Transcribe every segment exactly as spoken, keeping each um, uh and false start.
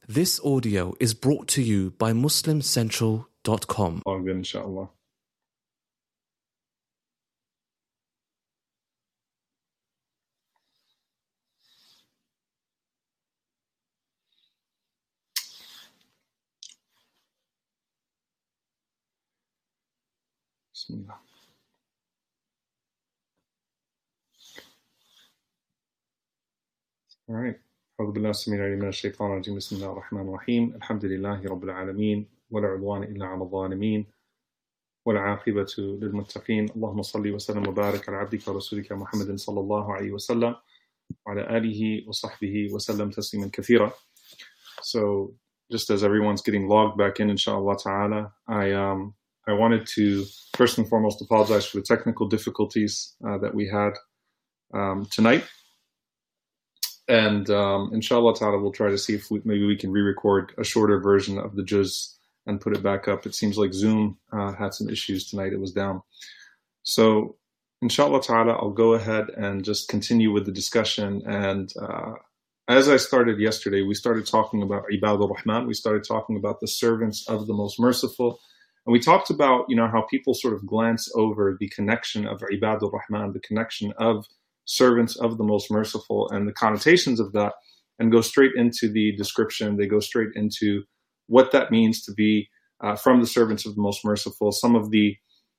This audio is brought to you by Muslim Central dot com. All good, inshallah. Bismillah. All right. أعوذ بالله السميع العليم من الشيطان الرجيم بسم الله الرحمن الرحيم الحمد لله رب العالمين ولا عدوان إلا على الظالمين والعاقبة للمتقين اللهم صل وسلم وبارك على عبدك ورسولك محمد صلى الله عليه وسلم وعلى آله وصحبه وسلم تسليما كثيرا. So just as everyone's getting logged back in, inshallah ta'ala, I um I wanted to first and foremost apologize for the technical difficulties uh, that we had um, tonight. And um, inshallah ta'ala, we'll try to see if we, maybe we can re-record a shorter version of the juz and put it back up. It seems like Zoom uh, had some issues tonight. It was down. So inshallah ta'ala, I'll go ahead and just continue with the discussion. And uh, as I started yesterday, we started talking about Ibadur Rahman. We started talking about the servants of the Most Merciful. And we talked about, you know, how people sort of glance over the connection of Ibadur Rahman, the connection of servants of the Most Merciful and the connotations of that, and go straight into the description. They go straight into what that means to be uh, from the servants of the Most Merciful, some of the,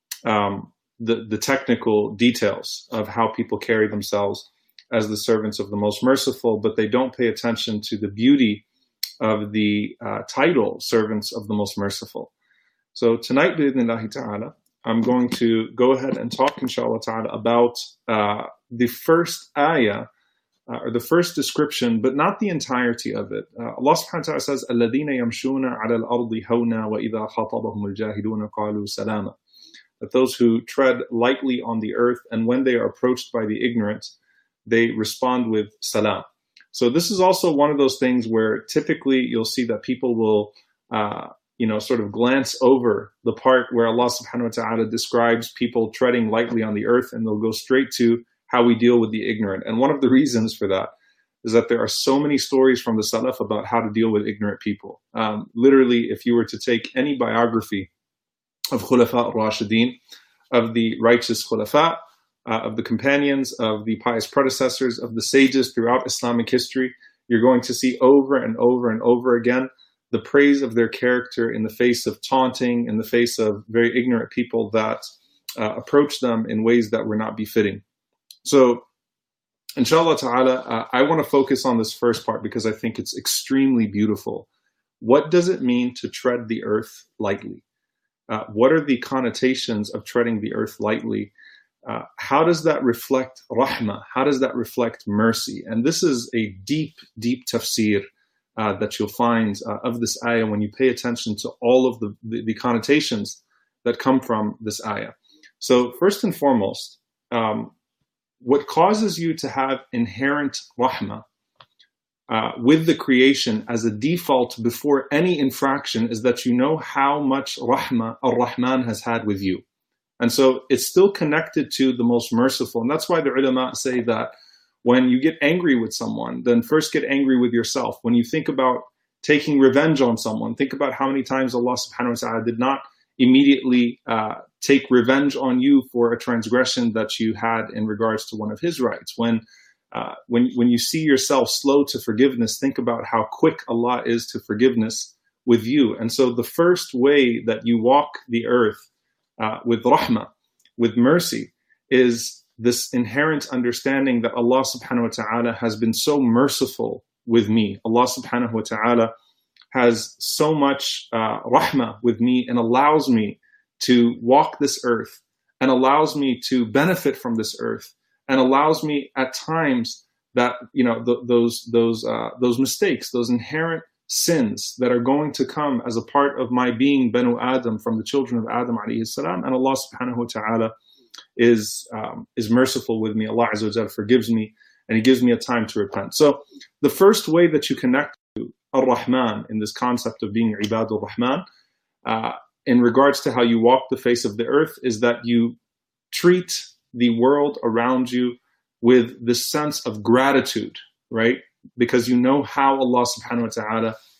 um, the the technical details of how people carry themselves as the servants of the Most Merciful, but they don't pay attention to the beauty of the uh, title, servants of the Most Merciful. So tonight, bi'idhnillahi ta'ala, I'm going to go ahead and talk, inshallah ta'ala, about uh, the first ayah, uh, or the first description, but not the entirety of it. Uh, Allah subhanahu wa ta'ala says, الَّذِينَ يَمْشُونَ عَلَى الْأَرْضِ هَوْنًا وَإِذَا خَاطَبَهُمُ الْجَاهِلُونَ قَالُوا سَلَامًا. That those who tread lightly on the earth, and when they are approached by the ignorant, they respond with salam. So this is also one of those things where typically you'll see that people will uh, you know, sort of glance over the part where Allah subhanahu wa ta'ala describes people treading lightly on the earth, and they'll go straight to how we deal with the ignorant. And one of the reasons for that is that there are so many stories from the Salaf about how to deal with ignorant people. Um, literally, if you were to take any biography of Khulafa al-Rashidin, of the righteous Khulafa, uh, of the companions, of the pious predecessors, of the sages throughout Islamic history, you're going to see over and over and over again the praise of their character in the face of taunting, in the face of very ignorant people that uh, approach them in ways that were not befitting. So, inshallah ta'ala, uh, I want to focus on this first part because I think it's extremely beautiful. What does it mean to tread the earth lightly? Uh, what are the connotations of treading the earth lightly? Uh, how does that reflect rahmah? How does that reflect mercy? And this is a deep, deep tafsir Uh, that you'll find uh, of this ayah when you pay attention to all of the, the, the connotations that come from this ayah. So first and foremost, um, what causes you to have inherent rahmah uh, with the creation as a default before any infraction is that you know how much rahmah ar-Rahman has had with you. And so it's still connected to the Most Merciful. And that's why the ulama say that when you get angry with someone, then first get angry with yourself. When you think about taking revenge on someone, think about how many times Allah subhanahu wa ta'ala did not immediately uh, take revenge on you for a transgression that you had in regards to one of His rights. When, uh, when, when you see yourself slow to forgiveness, think about how quick Allah is to forgiveness with you. And so the first way that you walk the earth uh, with rahmah, with mercy, is this inherent understanding that Allah subhanahu wa ta'ala has been so merciful with me. Allah subhanahu wa ta'ala has so much uh, rahmah with me and allows me to walk this earth and allows me to benefit from this earth and allows me at times that, you know, th- those, those, uh, those mistakes, those inherent sins that are going to come as a part of my being Banu Adam, from the children of Adam alayhi salam, and Allah subhanahu wa ta'ala is um, is merciful with me. Allah Azza wa Jal forgives me, and He gives me a time to repent. So the first way that you connect to Ar-Rahman in this concept of being Ibadur Rahman, uh, in regards to how you walk the face of the earth, is that you treat the world around you with this sense of gratitude, right? Because you know how Allah subhanahu wa ta'ala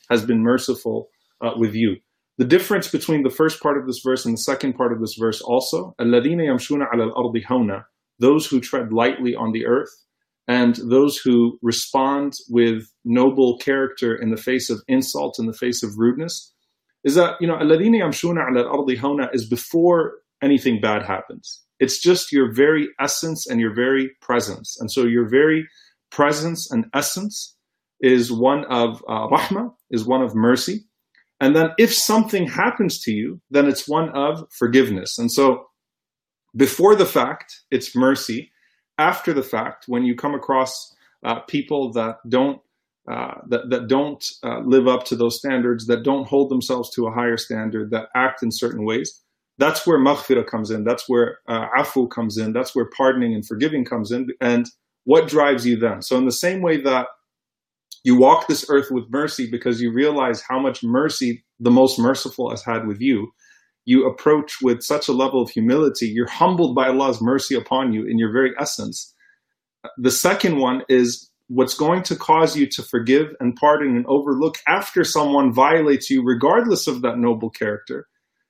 has been merciful uh, with you. The difference between the first part of this verse and the second part of this verse also, الَّذِينَ يَمْشُونَ عَلَى الْأَرْضِ هَوْنًا, those who tread lightly on the earth, and those who respond with noble character in the face of insult, in the face of rudeness, is that, you know, الَّذِينَ يَمْشُونَ عَلَى الْأَرْضِ هَوْنًا is before anything bad happens. It's just your very essence and your very presence. And so your very presence and essence is one of uh, rahmah, is one of mercy. And then if something happens to you, then it's one of forgiveness. And so before the fact, it's mercy. After the fact, when you come across uh, people that don't uh, that, that don't uh, live up to those standards, that don't hold themselves to a higher standard, that act in certain ways, that's where maghfirah comes in. That's where uh, afu comes in. That's where pardoning and forgiving comes in. And what drives you then? So in the same way that you walk this earth with mercy because you realize how much mercy the most merciful has had with you, you approach with such a level of humility. You're humbled by Allah's mercy upon you in your very essence. The second one is what's going to cause you to forgive and pardon and overlook after someone violates you, regardless of that noble character,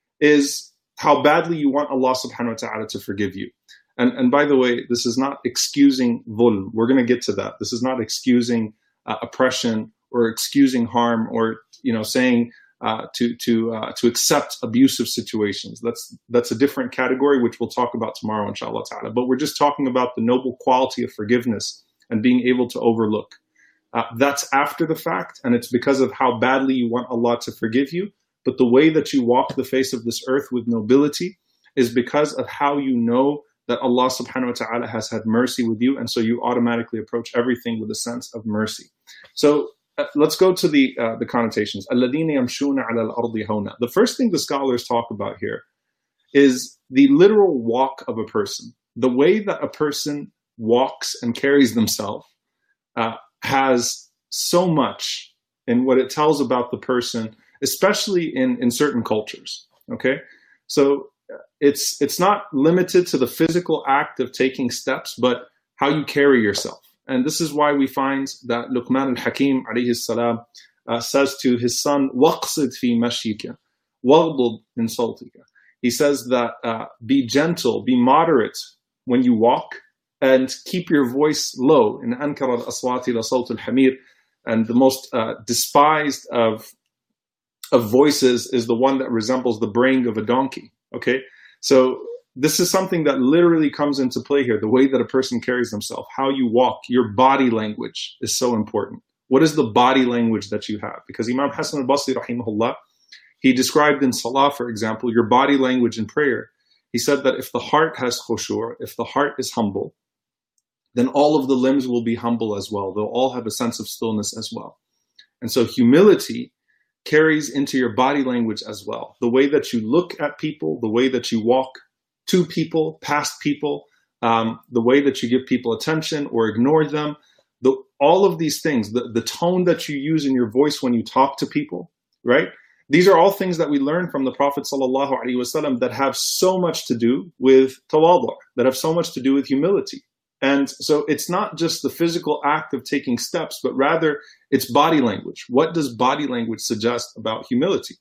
is how badly you want Allah subhanahu wa ta'ala to forgive you. And, and by the way, this is not excusing dhulm. We're going to get to that. This is not excusing uh, oppression or excusing harm or, you know, saying uh, to to uh, to accept abusive situations. That's that's a different category, which we'll talk about tomorrow, inshallah ta'ala. But we're just talking about the noble quality of forgiveness and being able to overlook. Uh, that's after the fact, and it's because of how badly you want Allah to forgive you. But the way that you walk the face of this earth with nobility is because of how you know that Allah subhanahu wa ta'ala has had mercy with you, and so you automatically approach everything with a sense of mercy. So uh, let's go to the uh, the connotations. الَّذِينَ يَمْشُونَ عَلَى الْأَرْضِ هَوْنًا. The first thing the scholars talk about here is the literal walk of a person. The way that a person walks and carries themselves uh, has so much in what it tells about the person, especially in, in certain cultures, okay? So it's it's not limited to the physical act of taking steps, but how you carry yourself. And this is why we find that Luqman al-Hakim alayhi salam uh, says to his son, وَقْصِدْ فِي مَشِيكَ وَغْضُضْ مِنْ صَوْتِكَ. He says that uh, be gentle, be moderate when you walk, and keep your voice low. In أَنْكَرَ الْأَصْوَاتِ لَصَوْتُ الْحَمِيرِ. And the most uh, despised of of voices is the one that resembles the braying of a donkey. Okay, so this is something that literally comes into play here. The way that a person carries themselves, how you walk, your body language is so important. What is the body language that you have? Because Imam Hassan al-Basri rahimahullah, he described in salah, for example, your body language in prayer. He said that if the heart has khushu', if the heart is humble, then all of the limbs will be humble as well. They'll all have a sense of stillness as well. And so humility carries into your body language as well. The way that you look at people, the way that you walk to people, past people, um, the way that you give people attention or ignore them, the, all of these things, the, the tone that you use in your voice when you talk to people, right? These are all things that we learn from the Prophet sallallahu alaihi wasallam that have so much to do with tawadu', that have so much to do with humility. And so it's not just the physical act of taking steps, but rather it's body language. What does body language suggest about humility?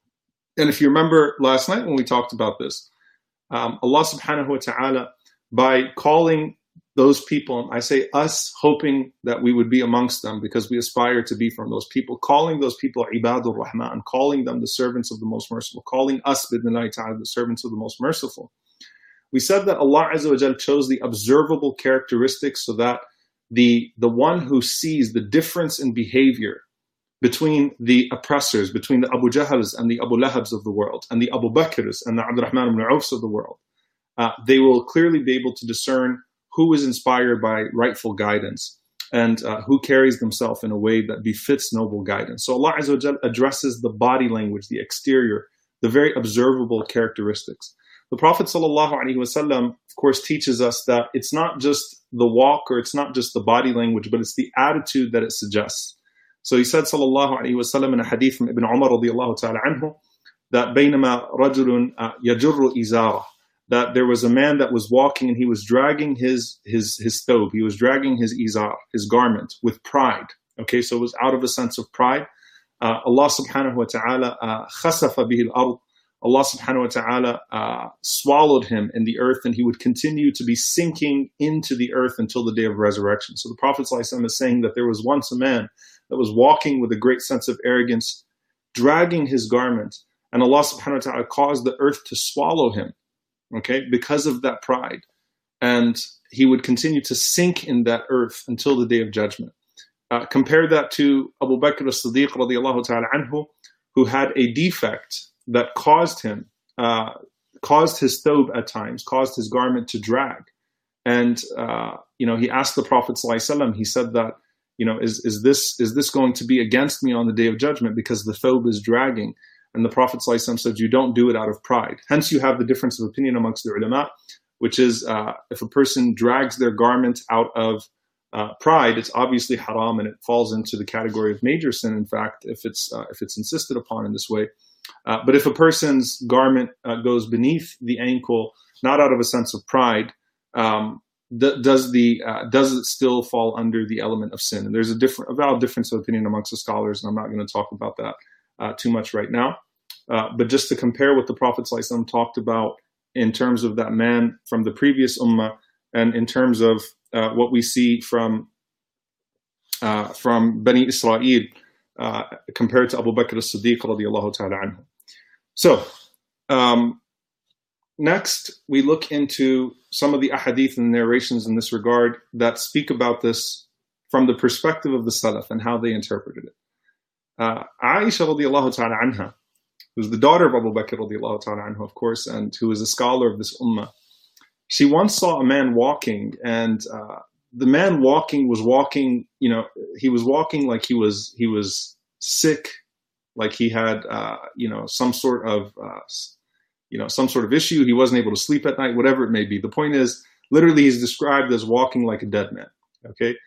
And if you remember last night when we talked about this, um, Allah subhanahu wa ta'ala, by calling those people, I say us, hoping that we would be amongst them because we aspire to be from those people, calling those people Ibadur Rahman, calling them the servants of the most merciful, calling us bidnillahi ta'ala the servants of the most merciful. We said that Allah Azza wa Jal chose the observable characteristics so that the, the one who sees the difference in behavior between the oppressors, between the Abu Jahals and the Abu Lahabs of the world, and the Abu Bakrs and the Abdurrahman ibn Aufs of the world, uh, they will clearly be able to discern who is inspired by rightful guidance and uh, who carries themselves in a way that befits noble guidance. So Allah Azza wa Jal addresses the body language, the exterior, the very observable characteristics. The Prophet sallallahu alaihi wasallam, of course, teaches us that it's not just the walk or it's not just the body language, but it's the attitude that it suggests. So he said sallallahu alaihi wasallam in a hadith from Ibn Umar radiyallahu ta'ala anhu that بينما رجل يجر إزاره, that there was a man that was walking and he was dragging his his his thobe, he was dragging his izar, his garment, with pride. Okay, so it was out of a sense of pride. Uh, Allah subhanahu wa ta'ala uh, khasafa bihi al-ard. Allah subhanahu wa ta'ala uh, swallowed him in the earth, and he would continue to be sinking into the earth until the day of resurrection. So the Prophet ﷺ is saying that there was once a man that was walking with a great sense of arrogance, dragging his garment, and Allah subhanahu wa ta'ala caused the earth to swallow him, okay, because of that pride. And he would continue to sink in that earth until the day of judgment. Uh, compare that to Abu Bakr as-Siddiq radiallahu ta'ala anhu, who had a defect that caused him, uh, caused his thobe at times, caused his garment to drag. And, uh, you know, he asked the Prophet ﷺ, he said that, you know, is, is this is this going to be against me on the day of judgment because the thobe is dragging? And the Prophet ﷺ said, you don't do it out of pride. Hence you have the difference of opinion amongst the ulama, which is uh, if a person drags their garment out of uh, pride, it's obviously haram and it falls into the category of major sin, in fact, if it's, uh, if it's insisted upon in this way. Uh, but if a person's garment uh, goes beneath the ankle, not out of a sense of pride, um, th- does the uh, does it still fall under the element of sin? And there's a different, a valid difference of opinion amongst the scholars, and I'm not going to talk about that uh, too much right now. Uh, but just to compare what the Prophet ﷺ talked about in terms of that man from the previous ummah, and in terms of uh, what we see from uh, from Bani Israel, Uh, compared to Abu Bakr as-Siddiq radiallahu ta'ala anhu. So, um, next we look into some of the ahadith and narrations in this regard that speak about this from the perspective of the Salaf and how they interpreted it. Uh, Aisha radiallahu ta'ala anha, who's the daughter of Abu Bakr radiallahu ta'ala anhu, of course, and who is a scholar of this ummah, she once saw a man walking, and uh, the man walking was walking, you know, he was walking like he was he was sick, like he had, uh, you know, some sort of, uh, you know, some sort of issue. He wasn't able to sleep at night, whatever it may be. The point is, literally, he's described as walking like a dead man. Okay,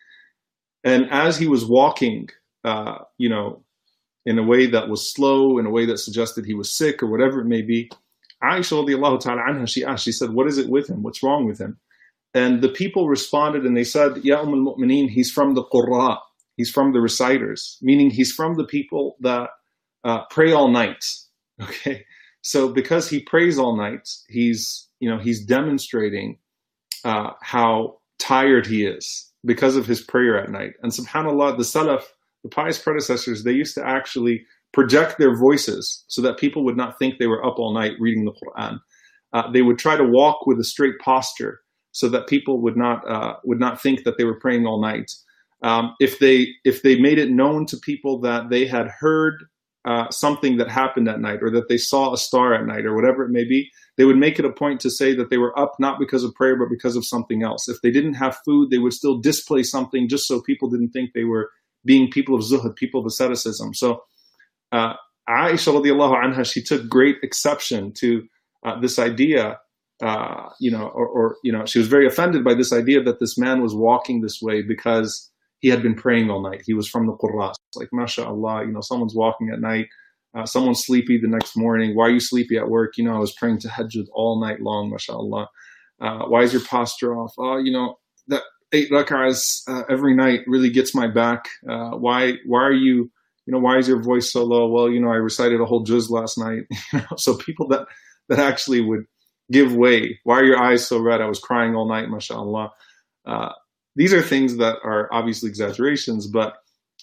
and as he was walking, uh, you know, in a way that was slow, in a way that suggested he was sick or whatever it may be, Aisha radiallahu ta'ala anha, she asked, she said, "What is it with him? What's wrong with him?" And the people responded and they said, "Ya Umm al-Mu'mineen, he's from the Qurra. He's from the reciters," meaning he's from the people that uh, pray all night. Okay, so because he prays all night, he's you know he's demonstrating uh, how tired he is because of his prayer at night. And subhanallah, the Salaf, the pious predecessors, they used to actually project their voices so that people would not think they were up all night reading the Quran. Uh, they would try to walk with a straight posture so that people would not uh, would not think that they were praying all night. Um, if they if they made it known to people that they had heard uh, something that happened at night, or that they saw a star at night, or whatever it may be, they would make it a point to say that they were up not because of prayer, but because of something else. If they didn't have food, they would still display something just so people didn't think they were being people of zuhud, people of asceticism. So uh, Aisha radiallahu anha, she took great exception to uh, this idea. Uh, you know, or, or, you know, she was very offended by this idea that this man was walking this way because he had been praying all night. He was from the Qurra. It's like, mashallah, you know, someone's walking at night, uh, someone's sleepy the next morning. Why are you sleepy at work? You know, I was praying tahajjud all night long, mashallah. Uh, why is your posture off? Oh, you know, that eight rak'ahs uh, every night really gets my back. Uh, why, why are you, you know, why is your voice so low? Well, you know, I recited a whole juz last night. You know, so people that, that actually would give way. Why are your eyes so red? I was crying all night, mashallah. Uh, these are things that are obviously exaggerations, but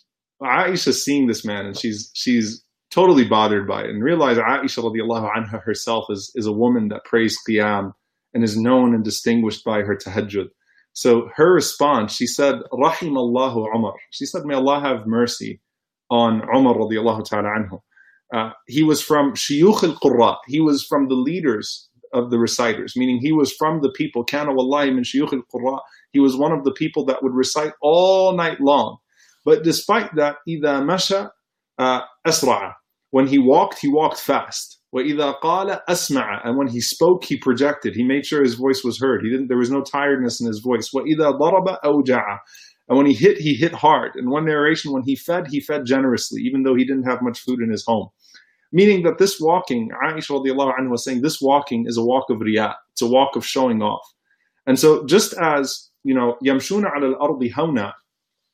Aisha's seeing this man and she's she's totally bothered by it, and realize Aisha radiallahu anha herself is, is a woman that prays qiyam and is known and distinguished by her tahajjud. So her response, she said, Rahimallahu Umar. She said, may Allah have mercy on Umar radiallahu ta'ala anhu. Uh, he was from shiyukh al-qurra. He was from the leaders of the reciters, meaning he was from the people, kana wallahi min shiyukh al-qurra. He was one of the people that would recite all night long. But despite that, إِذَا مَشَى uh, أَسْرَعَ. When he walked, he walked fast. وَإِذَا قَالَ أَسْمَعَ. And when he spoke, he projected. He made sure his voice was heard. He didn't. There was no tiredness in his voice. وَإِذَا ضَرَبَ أَوْجَعَ. And when he hit, he hit hard. In one narration, when he fed, he fed generously, even though he didn't have much food in his home. Meaning that this walking, Aisha radiallahu anha was saying, this walking is a walk of riyah. It's a walk of showing off. And so just as, you know, يَمْشُونَ عَلَى الْأَرْضِ هَوْنًا,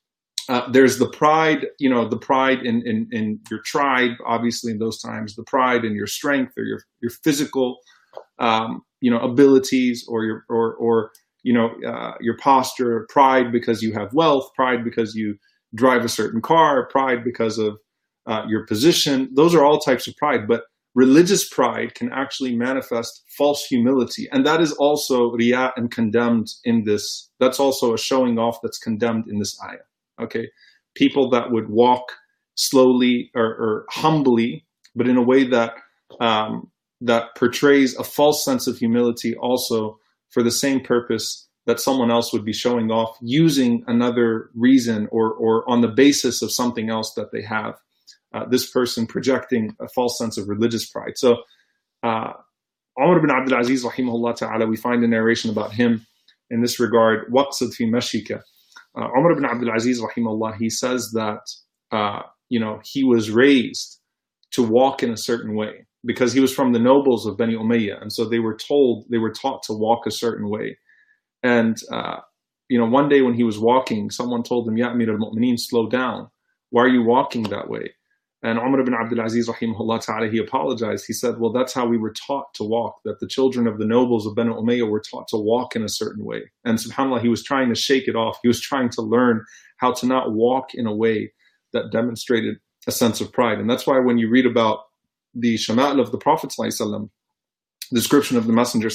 Uh, there's the pride, you know, the pride in, in, in your tribe, obviously in those times, the pride in your strength or your, your physical, um, you know, abilities or your, or, or, you know, uh, your posture, pride because you have wealth, pride because you drive a certain car, pride because of uh, your position. Those are all types of pride, but religious pride can actually manifest false humility. And that is also riyā and condemned in this. That's also a showing off that's condemned in this ayah. Okay, people that would walk slowly or, or humbly, but in a way that um, that portrays a false sense of humility, also for the same purpose that someone else would be showing off, using another reason or or on the basis of something else that they have. Uh, this person projecting a false sense of religious pride. So, uh, Umar ibn Abdul Aziz, rahimahullah ta'ala, we find a narration about him in this regard. Waqsid fi mashika. Uh, Umar ibn Abdul Aziz, rahimahullah, he says that, uh, you know, he was raised to walk in a certain way because he was from the nobles of Bani Umayyah. And so they were told, they were taught to walk a certain way. And, uh, you know, one day when he was walking, someone told him, Ya Amir al-Mu'mineen, slow down. Why are you walking that way? And Umar ibn Abdul Aziz, rahimahullah ta'ala, he apologized. He said, well, that's how we were taught to walk, that the children of the nobles of Banu Umayyah were taught to walk in a certain way. And subhanAllah, he was trying to shake it off. He was trying to learn how to not walk in a way that demonstrated a sense of pride. And that's why when you read about the shama'il of the Prophet ﷺ, description of the Messenger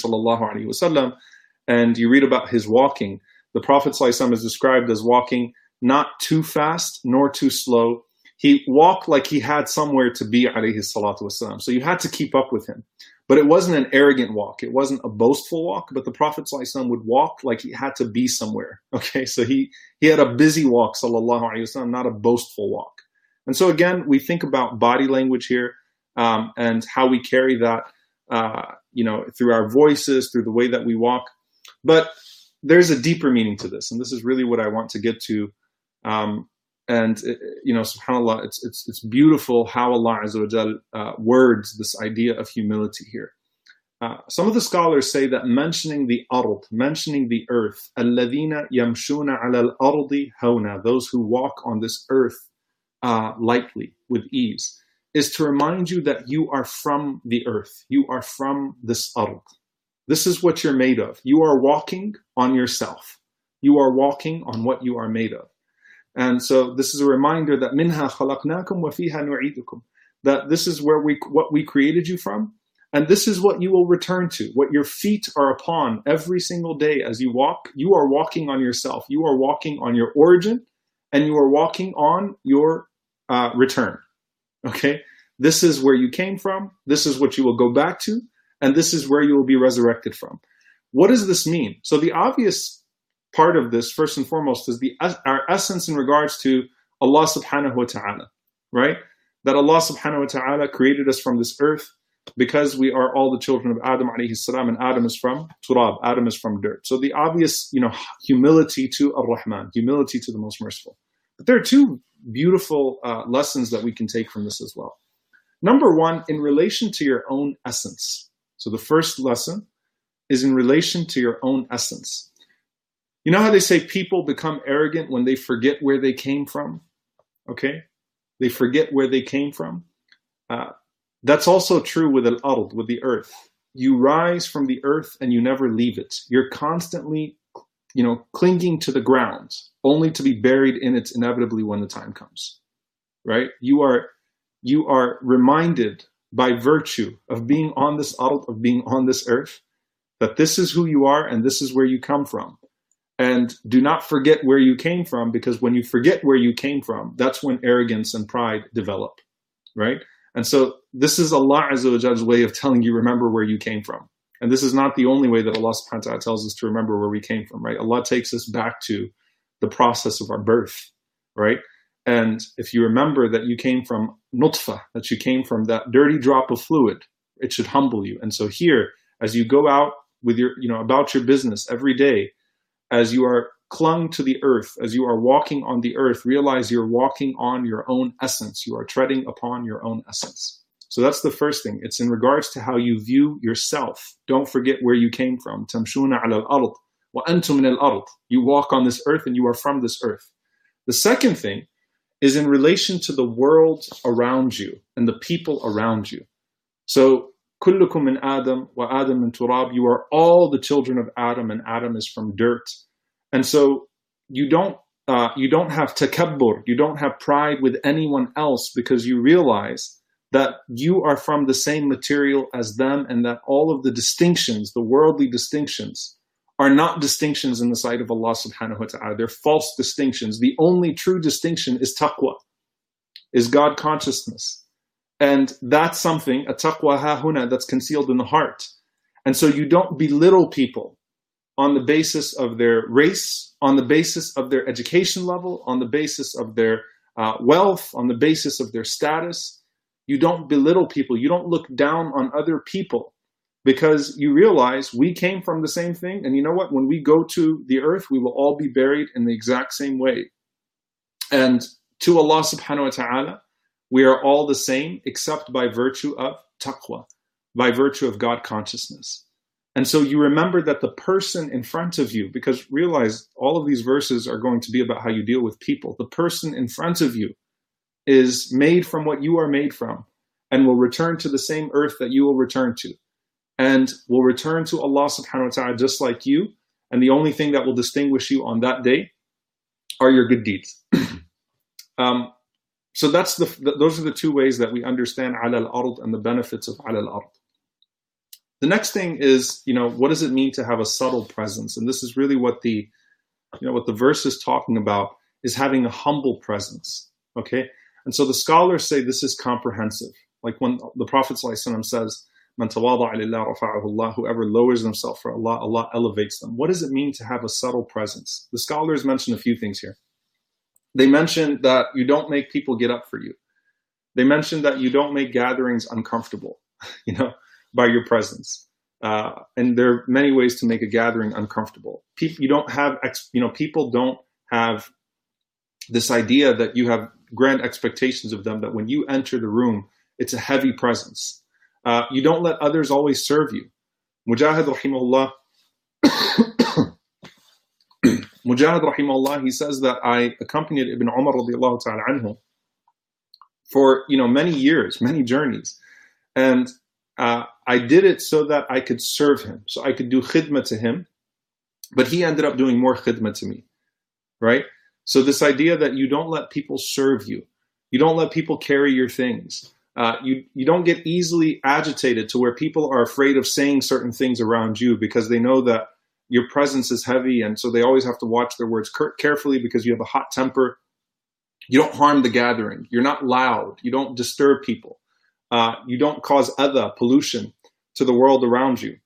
ﷺ, and you read about his walking, the Prophet ﷺ is described as walking not too fast nor too slow. He walked like he had somewhere to be, alayhi salatu wasalam. So you had to keep up with him. But it wasn't an arrogant walk. It wasn't a boastful walk, but the Prophet ﷺ would walk like he had to be somewhere. Okay, so he, he had a busy walk, sallallahu alayhi wasallam, not a boastful walk. And so again, we think about body language here um, and how we carry that, uh, you know, through our voices, through the way that we walk. But there's a deeper meaning to this, and this is really what I want to get to. Um, And, you know, subhanAllah, it's, it's, it's beautiful how Allah Azza wa Jal uh, words this idea of humility here. Uh, some of the scholars say that mentioning the ard, mentioning the earth, الَّذِينَ يَمْشُونَ عَلَى الْأَرْضِ هَوْنًا, those who walk on this earth uh, lightly, with ease, is to remind you that you are from the earth. You are from this ard. This is what you're made of. You are walking on yourself. You are walking on what you are made of. And so this is a reminder that minha khalaqnakum wa fiha nu'idukum, that this is where we what we created you from, and this is what you will return to. What your feet are upon every single day as you walk, you are walking on yourself. You are walking on your origin, and you are walking on your uh, return. Okay, this is where you came from. This is what you will go back to, and this is where you will be resurrected from. What does this mean? So the obvious part of this, first and foremost, is the our essence in regards to Allah subhanahu wa ta'ala, right? That Allah subhanahu wa ta'ala created us from this earth because we are all the children of Adam alayhi salam, and Adam is from turab, Adam is from dirt. So the obvious, you know, humility to Ar-Rahman, humility to the Most Merciful. But there are two beautiful uh, lessons that we can take from this as well. Number one, in relation to your own essence. So the first lesson is in relation to your own essence. You know how they say people become arrogant when they forget where they came from? Okay? They forget where they came from. Uh, that's also true with al-ard, with the earth. You rise from the earth and you never leave it. You're constantly, you know, clinging to the ground, only to be buried in it inevitably when the time comes. Right? You are, you are reminded by virtue of being on this ard, of being on this earth, that this is who you are and this is where you come from. And do not forget where you came from, because when you forget where you came from, that's when arrogance and pride develop, right? And so this is Allah Azza wa Jall's way of telling you, remember where you came from. And this is not the only way that Allah subhanahu wa ta'ala tells us to remember where we came from, right? Allah takes us back to the process of our birth, right? And if you remember that you came from nutfa, that you came from that dirty drop of fluid, it should humble you. And so here, as you go out with your, you know, about your business every day, as you are clung to the earth, as you are walking on the earth, realize you're walking on your own essence. You are treading upon your own essence. So that's the first thing. It's in regards to how you view yourself. Don't forget where you came from. Tamshuna ala al-ard wa antum min al-ard. You walk on this earth and you are from this earth. The second thing is in relation to the world around you and the people around you. So, كلكم من آدم وآدم من تراب. You are all the children of Adam, and Adam is from dirt. And so you don't uh, you don't have takabbur, you don't have pride with anyone else, because you realize that you are from the same material as them, and that all of the distinctions, the worldly distinctions, are not distinctions in the sight of Allah subhanahu wa ta'ala. They're false distinctions. The only true distinction is taqwa, is God consciousness. And that's something, a taqwa ha-huna, that's concealed in the heart. And so you don't belittle people on the basis of their race, on the basis of their education level, on the basis of their uh, wealth, on the basis of their status. You don't belittle people. You don't look down on other people, because you realize we came from the same thing. And you know what? When we go to the earth, we will all be buried in the exact same way. And to Allah subhanahu wa ta'ala, we are all the same, except by virtue of taqwa, by virtue of God consciousness. And so you remember that the person in front of you, because realize all of these verses are going to be about how you deal with people. The person in front of you is made from what you are made from, and will return to the same earth that you will return to, and will return to Allah subhanahu wa ta'ala just like you. And the only thing that will distinguish you on that day are your good deeds. um, so that's the, those are the two ways that we understand ala al-ard and the benefits of ala al-ard. The next thing is, you know, what does it mean to have a subtle presence? And this is really what the, you know, what the verse is talking about, is having a humble presence. Okay. And so the scholars say this is comprehensive. Like when the Prophet ﷺ says, "Man tawada'a lillah rafa'ahu Allah," whoever lowers themselves for Allah, Allah elevates them. What does it mean to have a subtle presence? The scholars mention a few things here. They mention that you don't make people get up for you. They mention that you don't make gatherings uncomfortable, you know, by your presence. Uh, and there are many ways to make a gathering uncomfortable. People, you don't have, ex, you know, people don't have this idea that you have grand expectations of them, that when you enter the room, it's a heavy presence. Uh, you don't let others always serve you. Mujahid rahimahullah, Mujahid rahimahullah, he says that I accompanied Ibn Umar radiallahu ta'ala anhu for, you know, many years, many journeys. And uh, I did it so that I could serve him, so I could do khidmah to him. But he ended up doing more khidmah to me, right? So this idea that you don't let people serve you, you don't let people carry your things, uh, you, you don't get easily agitated to where people are afraid of saying certain things around you because they know that your presence is heavy, and so they always have to watch their words carefully because you have a hot temper. You don't harm the gathering. You're not loud. You don't disturb people. Uh, you don't cause other pollution to the world around you.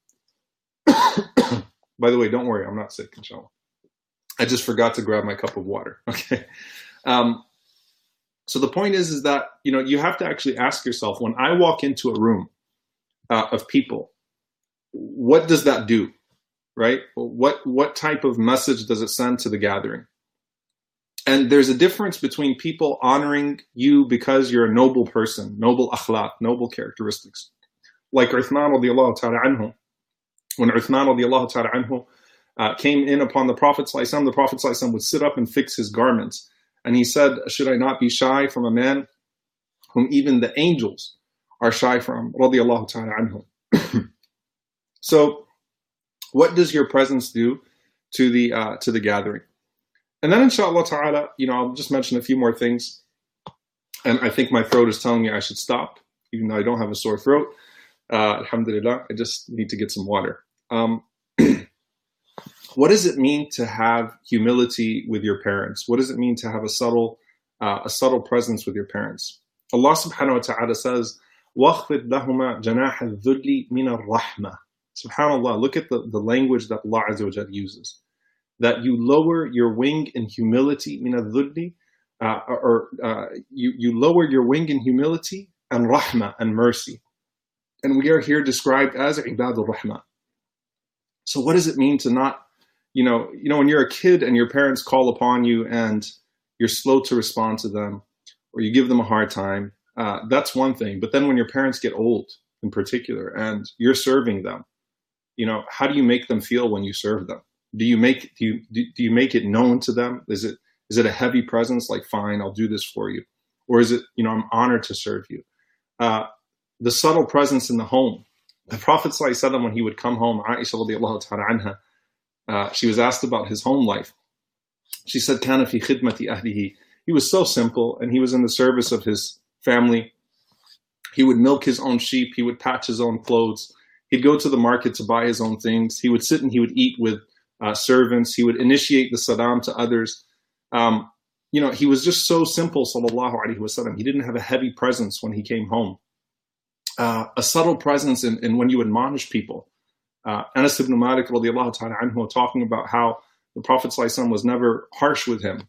By the way, don't worry, I'm not sick, inshallah. I just forgot to grab my cup of water. Okay. Um, so the point is, is that, you know, you have to actually ask yourself, when I walk into a room uh, of people, what does that do? Right? What what type of message does it send to the gathering? And there's a difference between people honoring you because you're a noble person, noble akhlaq, noble characteristics. Like Uthman radiallahu ta'ala anhu. When Uthman radiallahu ta'ala anhu uh, came in upon the Prophet sallallahu alaihi wasallam, the Prophet sallallahu alaihi wasallam would sit up and fix his garments. And he said, should I not be shy from a man whom even the angels are shy from? Radiallahu ta'ala anhu. So, what does your presence do to the uh, to the gathering? And then inshallah ta'ala, you know, I'll just mention a few more things. And I think my throat is telling me I should stop, even though I don't have a sore throat. Uh, alhamdulillah, I just need to get some water. Um, what does it mean to have humility with your parents? What does it mean to have a subtle uh, a subtle presence with your parents? Allah subhanahu wa ta'ala says, وَاخْفِضْ لَهُمَا جَنَاحَ الذُّلِّ مِنَ الرَّحْمَةِ. SubhanAllah, look at the, the language that Allah Azza wa Jal uses. That you lower your wing in humility, min al-dhulli, uh, or uh, you, you lower your wing in humility and rahmah and mercy. And we are here described as ibadur rahmah. So what does it mean to not, you know, you know, when you're a kid and your parents call upon you and you're slow to respond to them, or you give them a hard time, uh, that's one thing. But then when your parents get old in particular and you're serving them, you know, how do you make them feel when you serve them? Do you make do you do you make it known to them? Is it Is it a heavy presence, like, fine, I'll do this for you? Or is it, you know, I'm honored to serve you? Uh, the subtle presence in the home. The Prophet ﷺ, when he would come home, Aisha radiallahu ta'ala anha, uh, she was asked about his home life. She said, Kana fi khidmati ahlihi. He was so simple, and he was in the service of his family. He would milk his own sheep. He would patch his own clothes. He'd go to the market to buy his own things. He would sit and he would eat with uh, servants. He would initiate the salam to others. Um, you know, he was just so simple, sallallahu alaihi wasallam. He didn't have a heavy presence when he came home. Uh, a subtle presence in, in when you admonish people. Uh, Anas ibn Malik radiallahu ta'ala anhu talking about how the Prophet ﷺ was never harsh with him.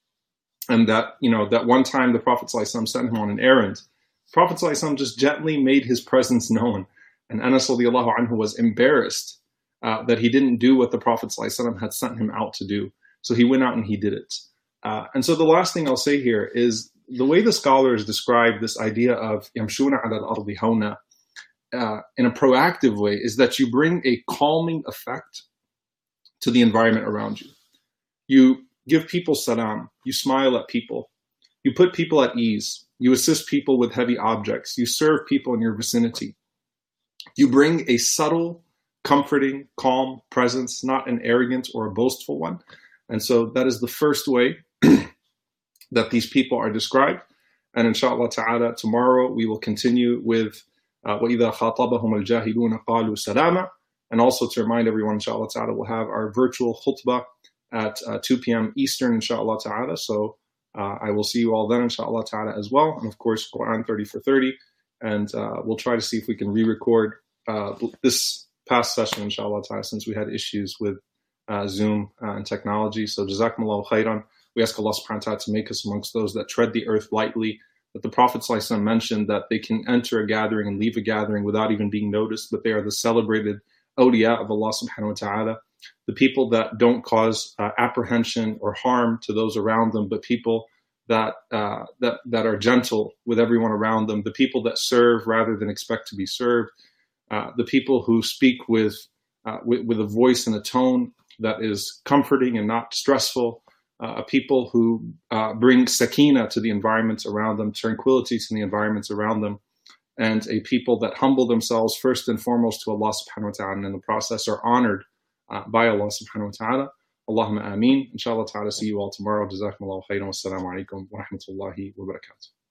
And that, you know, that one time the Prophet ﷺ sent him on an errand. The Prophet ﷺ just gently made his presence known. And Anas radiallahu anhu was embarrassed uh, that he didn't do what the Prophet ﷺ had sent him out to do. So he went out and he did it. Uh, and so the last thing I'll say here is the way the scholars describe this idea of yamshuna ala al-ardi hawna uh, in a proactive way is that you bring a calming effect to the environment around you. You give people salam, you smile at people, you put people at ease, you assist people with heavy objects, you serve people in your vicinity. You bring a subtle, comforting, calm presence, not an arrogant or a boastful one. And so that is the first way that these people are described. And inshallah ta'ala, tomorrow we will continue with uh, وَإِذَا خَاطَبَهُمُ الْجَاهِلُونَ قَالُوا سَلَامًا. And also to remind everyone, inshallah ta'ala, we'll have our virtual khutbah at uh, two p.m. Eastern, inshallah ta'ala. So uh, I will see you all then, inshallah ta'ala, as well. And of course, Quran thirty for thirty. And uh, we'll try to see if we can re-record uh, this past session, inshallah ta'ala, since we had issues with uh, Zoom uh, and technology. So jazakumullahu khairan. We ask Allah subhanahu wa ta'ala to make us amongst those that tread the earth lightly. That the Prophet ﷺ mentioned that they can enter a gathering and leave a gathering without even being noticed, but they are the celebrated awliya of Allah subhanahu wa ta'ala. The people that don't cause uh, apprehension or harm to those around them, but people that, uh, that, that are gentle with everyone around them. The people that serve rather than expect to be served. Uh, the people who speak with, uh, with, with a voice and a tone that is comforting and not stressful. Uh, people who uh, bring sakina to the environments around them, tranquility to the environments around them, and a people that humble themselves first and foremost to Allah subhanahu wa ta'ala, and in the process are honored uh, by Allah subhanahu wa ta'ala. Allahumma ameen. Inshallah ta'ala, see you all tomorrow. Jazakumullahu khairan. Wassalamu alaikum wa rahmatullahi wa barakatuh.